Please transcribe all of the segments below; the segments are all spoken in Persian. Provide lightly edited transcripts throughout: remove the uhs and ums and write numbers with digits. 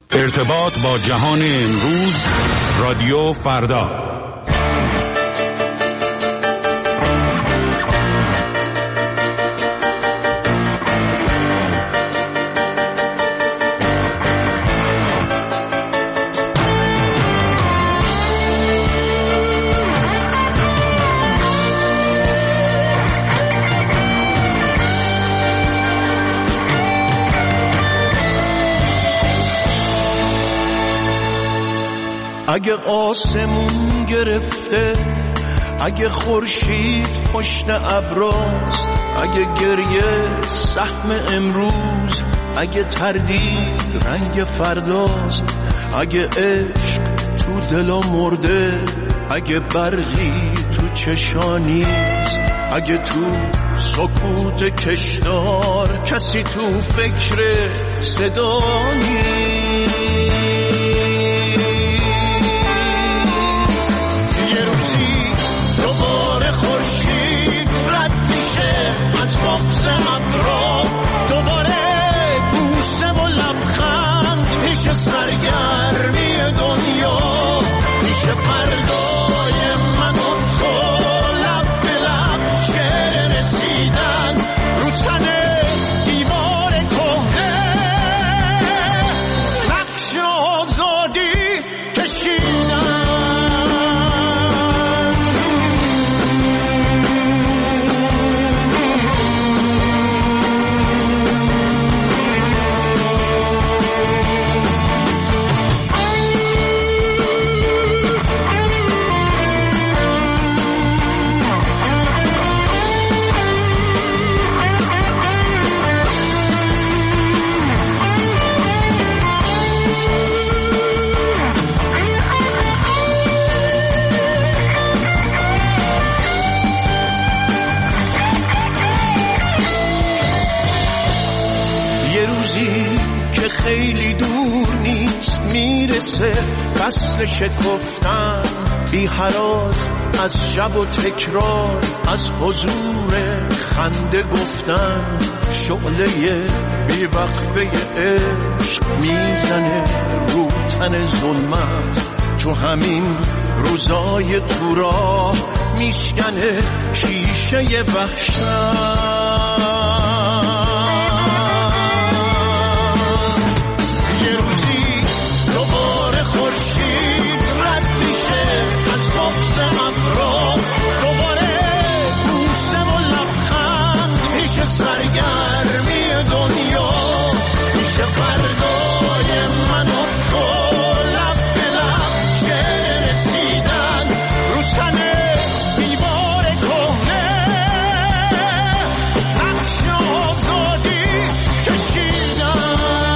ارتباط با جهان امروز، رادیو فردا. اگه آسمون گرفته، اگه خورشید پشت ابراست، اگه گریه سهم امروز، اگه تردید رنگ فرداست، اگه عشق تو دلا مرده، اگه برقی تو چشانیست، اگه تو سکوت کشدار کسی تو فکر صدا نیست، دوباره خورشید رد میشه از بغض ابرا، دوباره بوسه و لبخند میشه سرگرمی دنیا، میشه فردای من و تو لب به لب شعر رسیدن رو تن دیوار کهنه، نقش آزادی کشیدن. خیلی دور نیست میرسه فصل شکفتن، بی هراس از شب و تکرار، از حضور خنده گفتن، شعله بی وقفه عشق میزنه رو تن ظلمت، تو همین روزای تو راه میشکنه شیشه وحشت. خورشید رد میشه از بغض ابرا، دوباره بوسه و لبخند میشه سرگرمی دنیا، میشه فردای من و تو لب به لب شعر رسیدن رو تن دیوار کهنه، نقش آزادی کشیدن.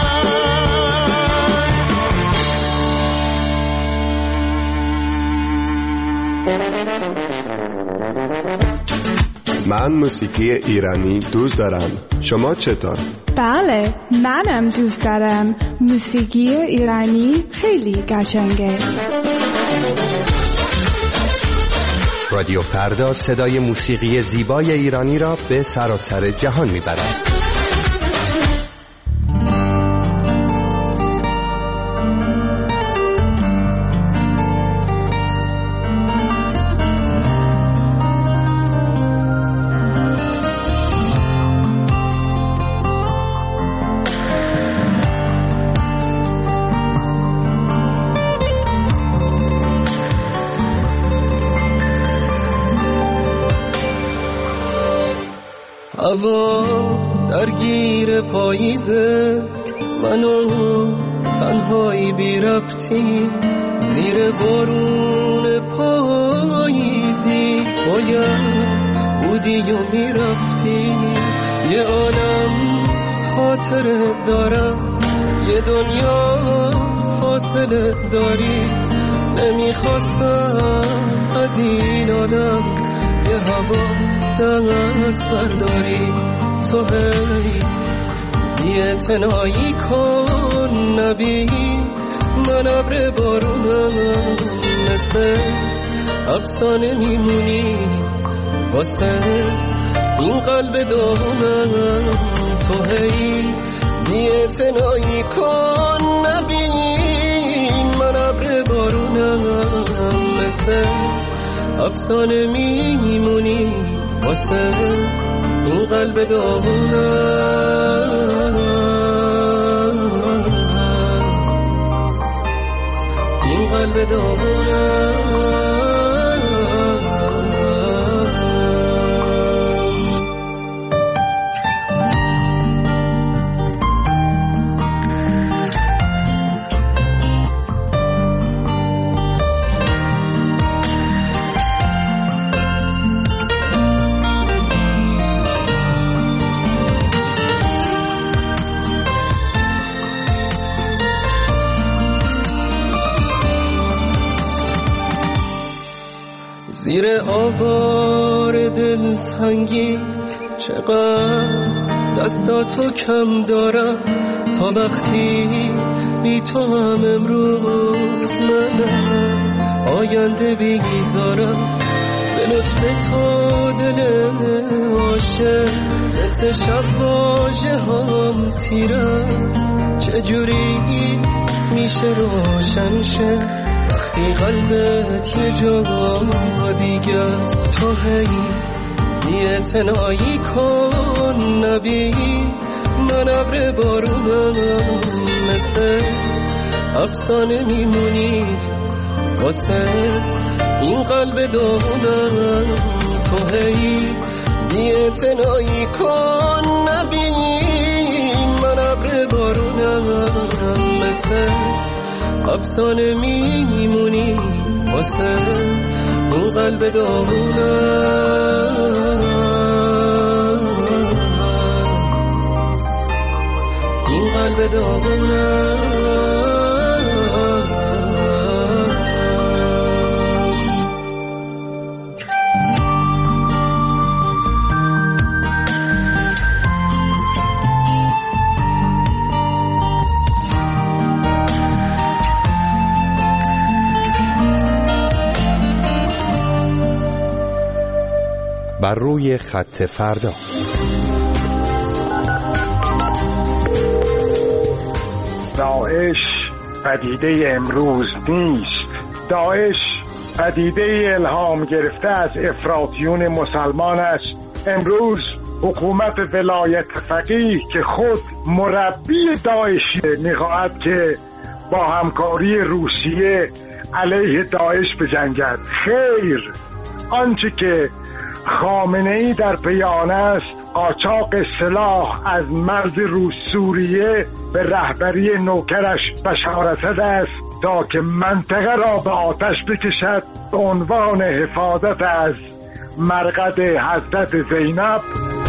من موسیقی ایرانی دوست دارم. شما چطور؟ بله، منم دوست دارم. موسیقی ایرانی خیلی قشنگه. رادیو فردا صدای موسیقی زیبای ایرانی را به سراسر جهان میبرد. هوا درگیر پاییزه، منو تنهایی بی ربطی، زیر بارون پاییزی باید بودی و میرفتی. یه عالم خاطره دارم، یه دنیا فاصله داری، نمیخواستم از این آدم یه هوا دست برداری. تو هی اعتنایی کن نبی، من ابر بارونم، مثل افسانه میمونی واسه این قلب داغونم. تو هی اعتنایی کن نبی، مثل افسانه میمونی واسه این قلب داغونم، این قلب داغونم. زیر آوار دلتنگی چقدر دستاتو کم دارم، تا وقتی بی تو هم امروز من از آینده بیزارم. به لطف تو دل عاشق مثل شب واژه هم تیر است، چجوری میشه روشن شه وقتی قلبت یه جا دیگه است. تو هی بی‌اعتنایی کن نبی، من ابر بارونم مثل افسانه میمونی واسه این قلب داغونم. تو هی بی‌اعتنایی کن نبی، من ابر بارونم مثل افسانه میمونی واسه این قلب داغونم، این قلب داغونم. بر روی خط فردا. داعش پدیده امروز نیست. داعش پدیده الهام گرفته از افراطیون مسلمان است. امروز حکومت ولایت فقیه که خود مربی داعشی می‌خواهد که با همکاری روسیه علیه داعش بجنگد. خیر، آنچه که خامنه‌ای در پی آن است قاچاق سلاح از مرز روس سوریه به رهبری نوکرش بشار اسد است تا که منطقه را به آتش بکشد به عنوان حفاظت از مرقد حضرت زینب.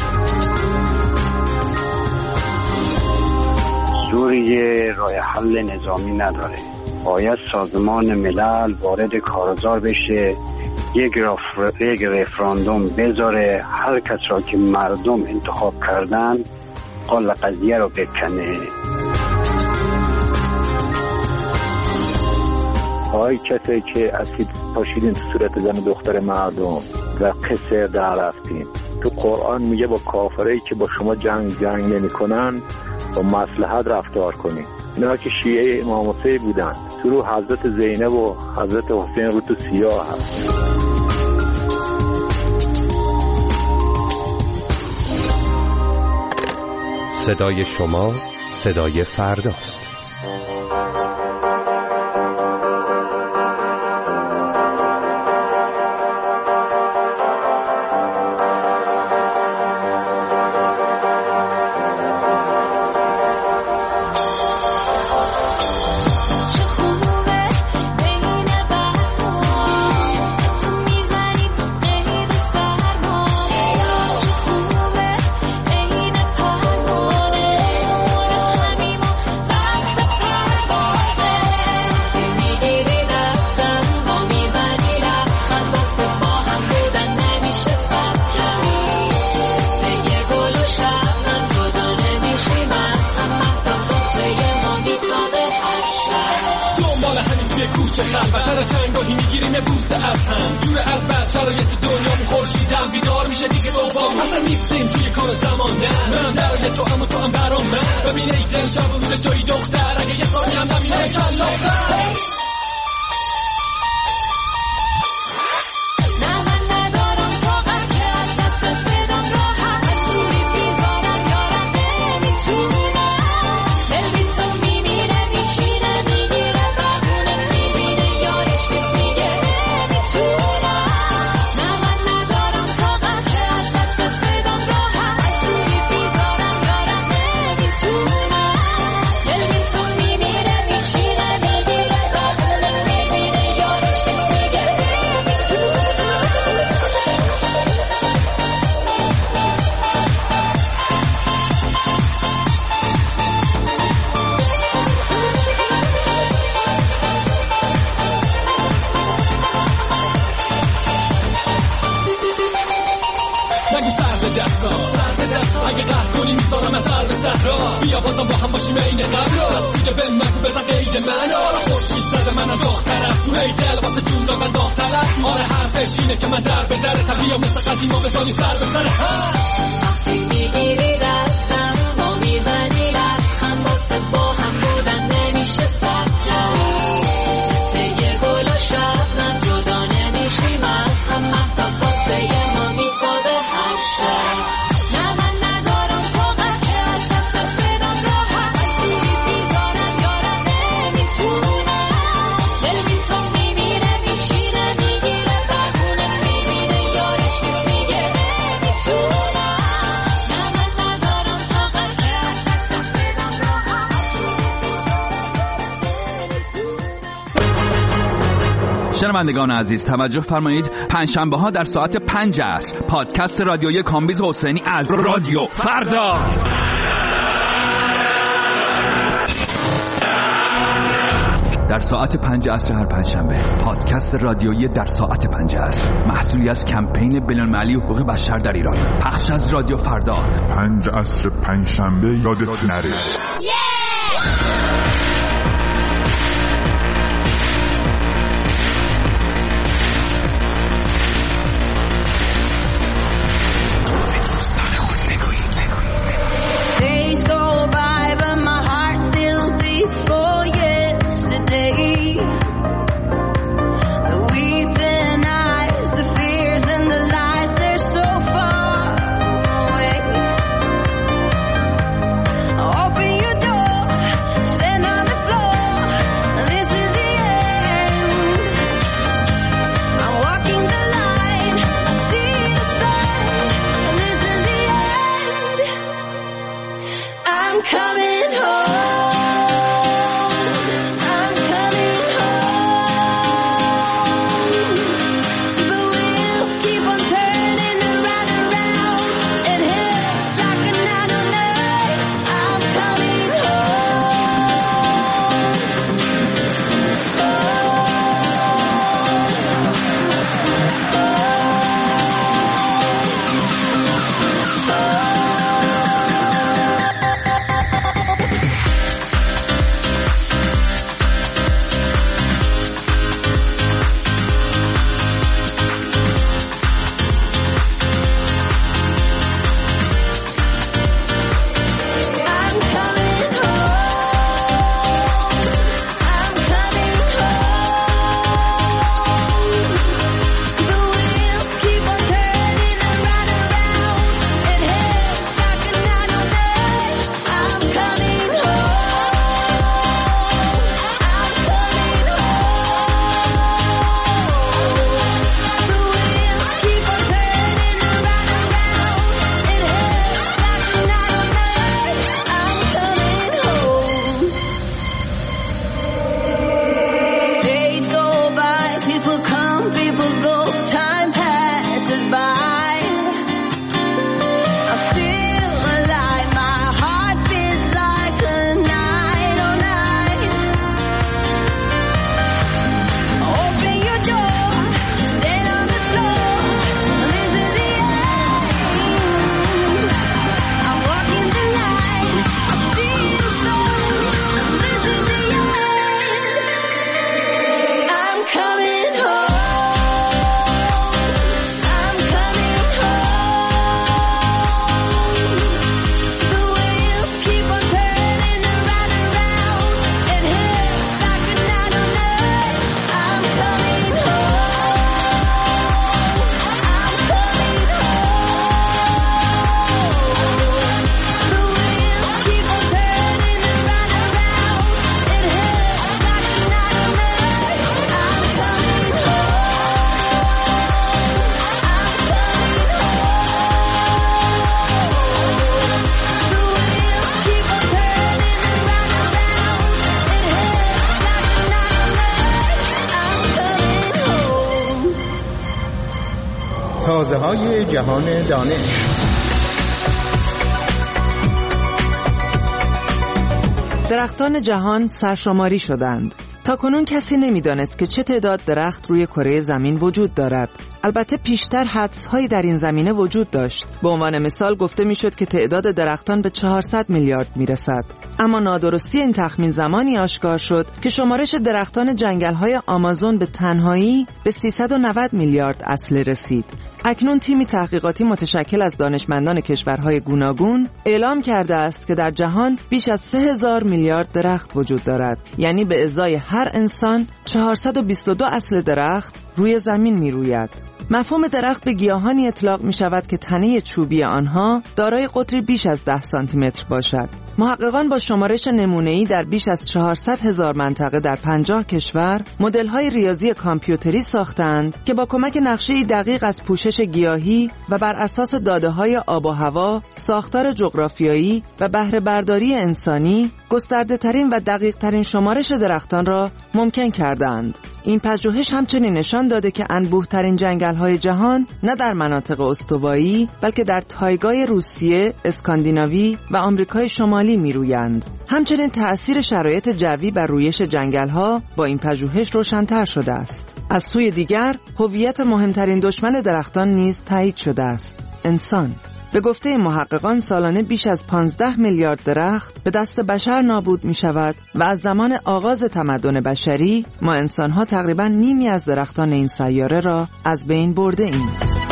سوریه راه حل نظامی نداره، باید سازمان ملل وارد کارزار بشه، یک رفراندوم بذاره، هر کس را که مردم انتخاب کردن قال قضیه رو بکنه. آی کسی که اسید پاشیدین تو صورت زن و دختر مردم و قصر در رفتین، تو قرآن میگه با کافرایی که با شما جنگ نمی کنن با مصلحت رفتار کنین. اینا که شیعه امام حسین بودن، تو رو حضرت زینب و حضرت حسین رو تو سیاه هست. صدای شما صدای فرداست. کوچه خلوت هر چنگاهی میگیریم بوسه از هم، جور از بس شرایط دنیا خورشیدم بیدار میشه دیگه دوبام، اصلا نیستیم توی کار زمان. نه من برای تو هم و تو هم برام من، ببین ای دل شب و روز توی دختر، اگه یه ثانی هم نبینه کلاختر. میخوام با هم باشیم این قبل راست میگه به من بزن قید من آره خورشید زده من داغ طرف تو هیدل واسه جون دادن داغ طلب آره حرفش اینه که من در به در طبیعه مثل قدیما بزنی سر به سر وقتی میگیری دستم با میزنی لبخند واسه با هم بودن نمیشه سبجم مثل یه گل و شبنم جدا نمیشیم از هم مهتاب واسه ما میتابه هر شب شنوندگان عزیز توجه فرمایید، پنجشنبه ها در ساعت 5 عصر پادکست رادیویی کامبیز حسینی از رادیو فردا در ساعت 5 عصر هر پنجشنبه پادکست رادیویی در ساعت 5 عصر محصولی از کمپین بین‌المللی حقوق بشر در ایران پخش از رادیو فردا 5 عصر پنجشنبه یادت نره. تازه‌های جهان دانش. درختان جهان سرشماری شدند. تاکنون کسی نمی‌دانست که چه تعداد درخت روی کره زمین وجود دارد. البته پیشتر حدس‌هایی در این زمینه وجود داشت. به عنوان مثال گفته می‌شد که تعداد درختان به 400 میلیارد میرسد. اما نادرستی این تخمین زمانی آشکار شد که شمارش درختان جنگل‌های آمازون به تنهایی به 390 میلیارد اصله رسید. اکنون تیمی تحقیقاتی متشکل از دانشمندان کشورهای گوناگون اعلام کرده است که در جهان بیش از 3000 میلیارد درخت وجود دارد، یعنی به ازای هر انسان 422 اصل درخت روی زمین می روید. مفهوم درخت به گیاهانی اطلاق می شود که تنه چوبی آنها دارای قطری بیش از 10 سانتی متر باشد. محققان با شمارش نمونه‌ای در بیش از 400,000 منطقه در 50 کشور مدل‌های ریاضی کامپیوتری ساختند که با کمک نقشه‌ای دقیق از پوشش گیاهی و بر اساس داده‌های آب و هوا، ساختار جغرافیایی و بهره برداری انسانی گسترده‌ترین و دقیق‌ترین شمارش درختان را ممکن کردند. این پژوهش همچنین نشان داده که انبوه‌ترین جنگل‌های جهان نه در مناطق استوایی بلکه در تایگای روسیه، اسکاندیناوی و آمریکای شمالی می‌رویند. همچنین تأثیر شرایط جوی بر رویش جنگل‌ها با این پژوهش روشن‌تر شده است. از سوی دیگر، هویت مهمترین دشمن درختان نیز تایید شده است: انسان. به گفته محققان سالانه بیش از 15 میلیارد درخت به دست بشر نابود می شود و از زمان آغاز تمدن بشری ما انسان‌ها تقریباً نیمی از درختان این سیاره را از بین برده ایم.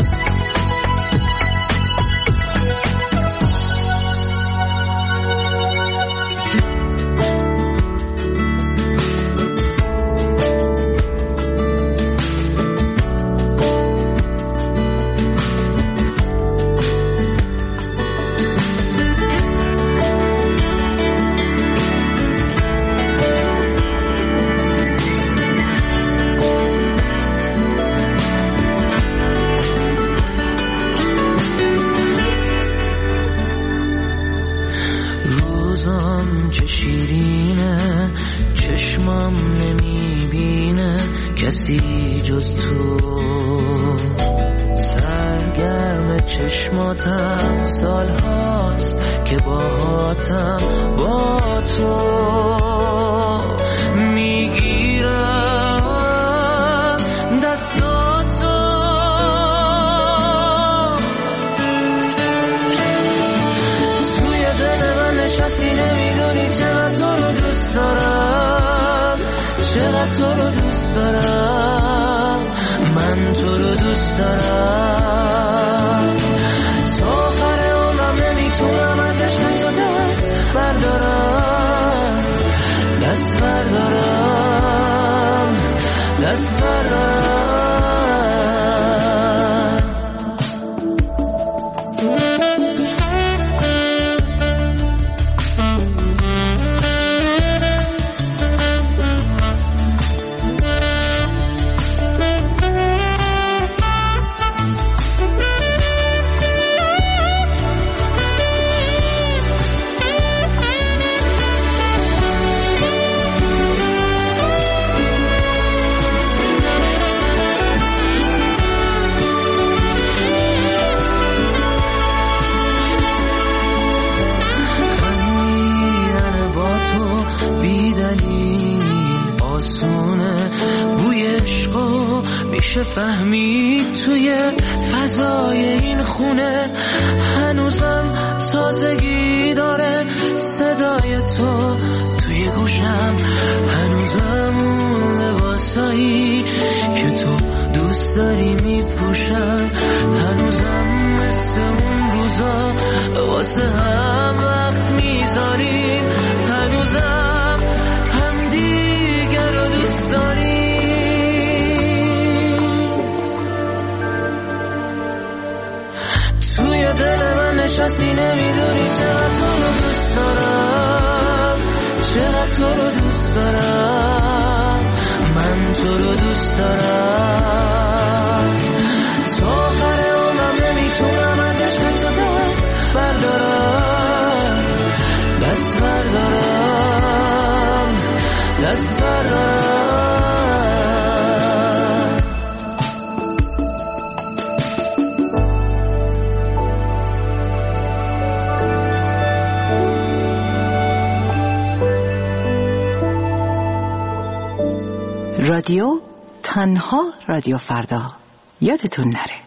چه شیرینه چشمم نمیبینه کسی جز تو، سرگرم چشماتم سال هاست که باهاتم با تو میگیرم دستاتو، توی دل من نشستی نمیدونی چقدر تو رو دوست دارم، چقدر تو رو دوست دارم، من تو رو دوست دارم، تا آخر عمرم نمیتونم از عشق تو دست بردارم، دست بردارم، دست بردارم. میشه فهمید توی فضای این خونه هنوزم تازگی داره صدای تو توی گوشم، هنوزم اون لباسایی که تو دوست داری میپوشم، هنوزم مثل اون روزا واسه هم وقت میذاریم، هنوزم هم دیگر رو دوست داریم. توی دل من نشستی نمیدونی چقدر تو رو دوست دارم، چقدر تو رو دوست دارم، من تو رو دوست دارم، تا آخر عمرم نمیتونم از عشق تو دست بردارم، دست بردارم، دست بردارم. رادیو تنها رادیو فردا، یادتون نره.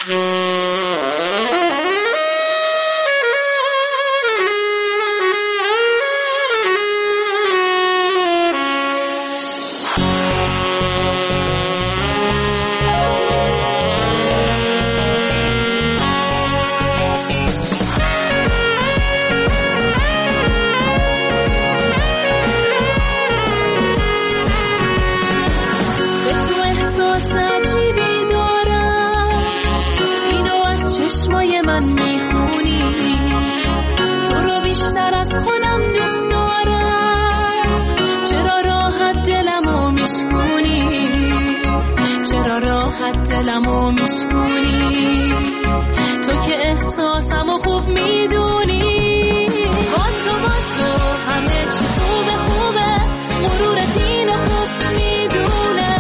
دلمو میشکونی تو که احساسمو خوب میدونی. با تو همه چی خوبه خوبه، مرورت اینو خوب میدونه.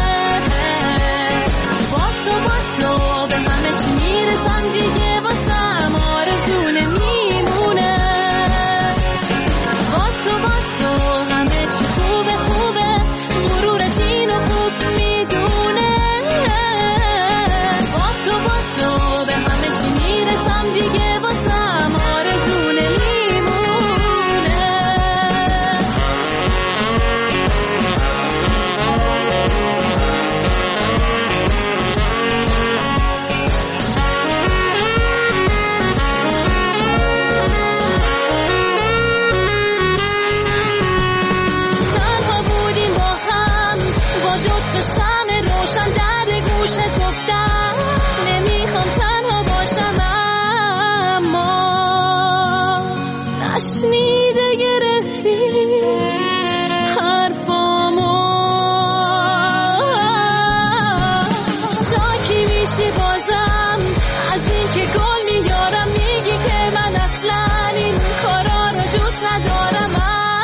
با تو به همه چی میرسم دیگه، واسم آرزونه میمونه. با تو همه چی خوبه خوبه، مرورت اینو خوب میدونه. تو به همه چی میرسم دیگه، واسم آرزونه میمونه. تنها بودیم با هم، با دوتا شمع روشن در گوشت گفتم نمیخوام تنها باشم، اما نشنیده گرفتی حرفامو. شاکی میشی بازم از این که گل میارم، میگی که من اصلا این کارا رو دوست ندارم،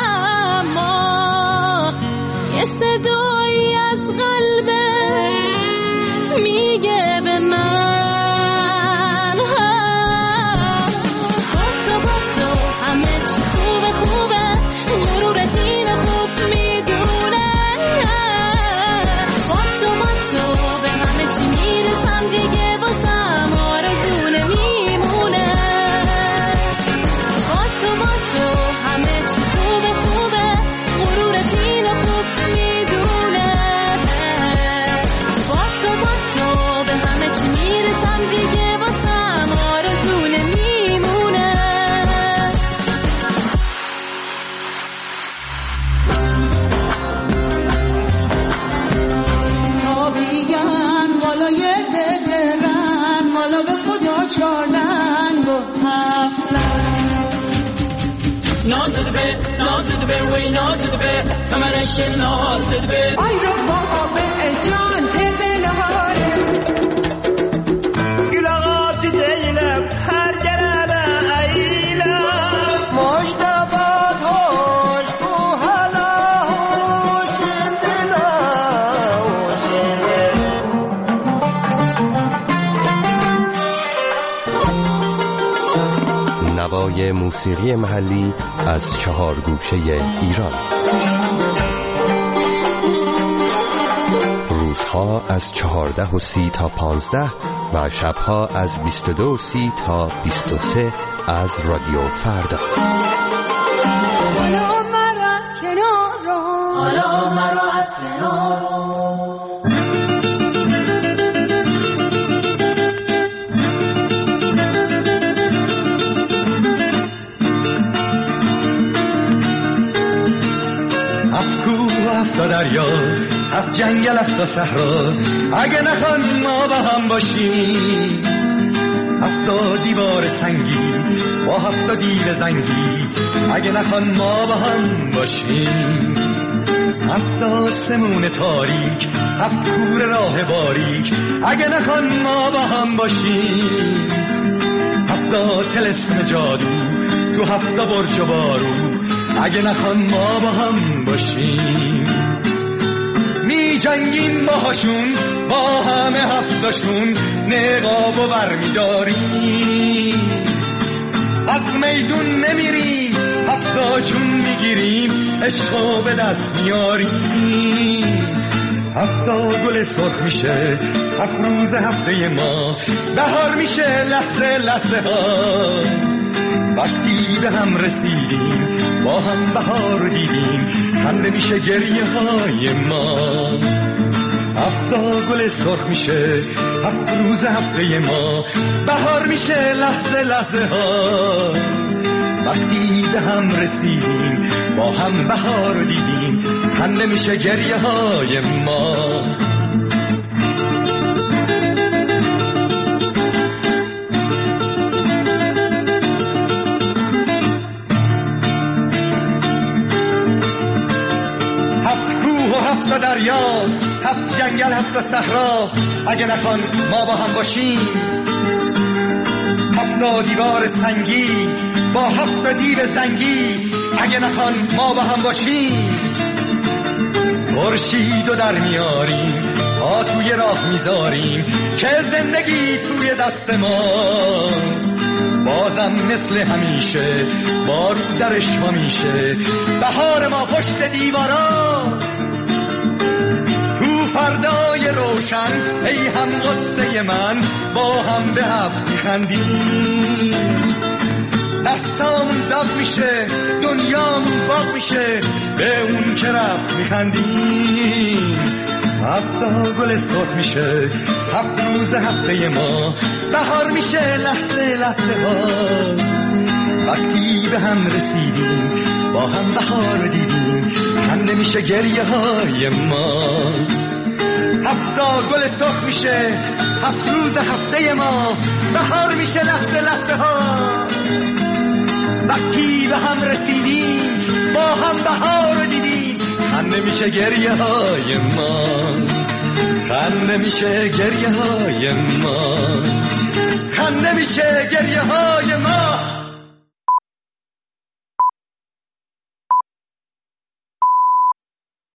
اما یه صدایی از قلبت میگه به من با تو همه چی خوبه خوبه، مرورت اینو خوب میدونه. با تو به همه چی میرسم دیگه، واسم آرزونه میمونه. با تو همه چی خوبه خوبه، مرورت اینو خوب میدونه. با تو به همه چی میرسم دیگه، واسم آرزونه میمونه. تابیگن بالای دلرن، مالا به خدا چارنگ و هفتن. نازد به وی نازد به کمرش نازد به آی رو بابا به جان تبلاره گلاغات دیلم هر جرابه ایلم مشتبات هوش کو حالا هوش دلا نوای موسیقی محلی از 4 گوشه ایران. روزها از 14:30 تا 15 و شبها از 22:30 تا 23 از رادیو فردا. حالا مرا از کنارو، حالا مرا از کنارو. هفت دریا، هفت جنگل، هفت صحرا، اگه نخوان ما با هم باشیم. هفت دیوار سنگی با هفت دیو زنگی، اگه نخوان ما با هم باشیم. هفت آسمون تاریک، هفت کور راه باریک، اگه نخوان ما با هم باشیم. هفت طلسم جادو تو هفت برج و بارو، اگه نخوان ما با هم باشیم. می جنگیم باهاشون، با همه هفتاشون نقاب و برمیداریم. از میدون نمیریم، هفتا جون میگیریم، عشقو به دست میاریم. هفتا گل سرخ میشه هفت روز هفته ما، بهار میشه لحظه لحظه ها. وقتی به هم رسیدیم با هم بهار دیدیم، خنده میشه گریه های ما. هفتا گل سرخ میشه هفت روز هفته ما، بهار میشه لحظه لحظه ها. وقتی به هم رسیدیم با هم بهار دیدیم، خنده میشه گریه های ما. هفت کوه و هفت دریا، هفت جنگل هفت صحرا، اگه نخوان ما با هم باشیم. هفت دیوار سنگی با هفت دیو سنگی، اگه نخوان ما با هم باشیم. خورشید رو در میاریم، پا توی راه میذاریم، که زندگی توی دست ماست. بازم مثل همیشه بارو درش ما میشه، بهار ما پشت دیواراست. تو فردای روشن ای هم قصه من، با هم به هم میخندیم. دستامون داغ میشه دنیامون باغ میشه، به اون که رفت میخندیم. هفتا گل سرخ میشه هفت روز هفته ما، بهار میشه لحظه لحظه ها. وقتی به هم رسیدیم با هم بهار دیدیم، خنده میشه گریه های ما. هفتا گل سرخ میشه هفت روز هفته ما، بهار میشه لحظه لحظه ها. وقتی به هم رسیدیم با هم بهار دیدیم، خنده میشه گریه های ما. خنده میشه گریه های ما. خنده میشه گریه های ما.